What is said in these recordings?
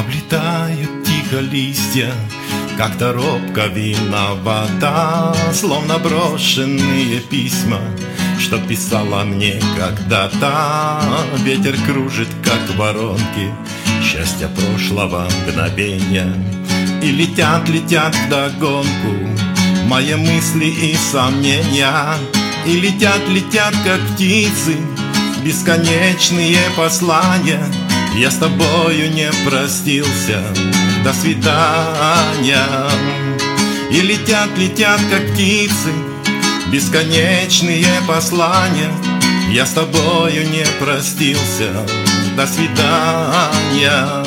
Облетают тихо листья, как-то робко виновата, словно брошенные письма, что писала мне когда-то. Ветер кружит, как воронки, счастья прошлого мгновения, и летят, летят вдогонку мои мысли и сомнения. И летят, летят, как птицы, бесконечные послания. Я с тобою не простился, до свидания. И летят, летят, как птицы, бесконечные послания. Я с тобою не простился, до свидания.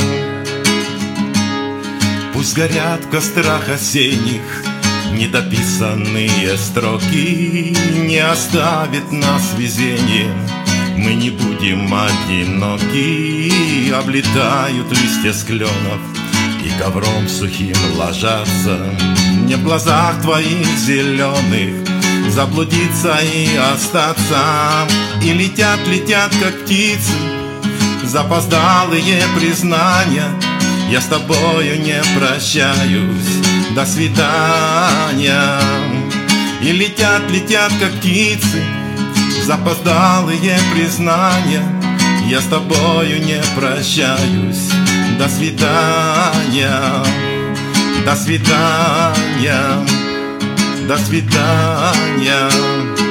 Пусть горят в кострах осенних недописанные строки, не оставит нас везение, мы не будем одиноки. Облетают листья с кленов и ковром сухим ложатся. Мне в глазах твоих зеленых заблудиться и остаться. И летят, летят, как птицы, запоздалые признания. Я с тобою не прощаюсь, до свидания. И летят, летят, как птицы, запоздалые признания. Я с тобою не прощаюсь, до свидания. До свидания. До свидания.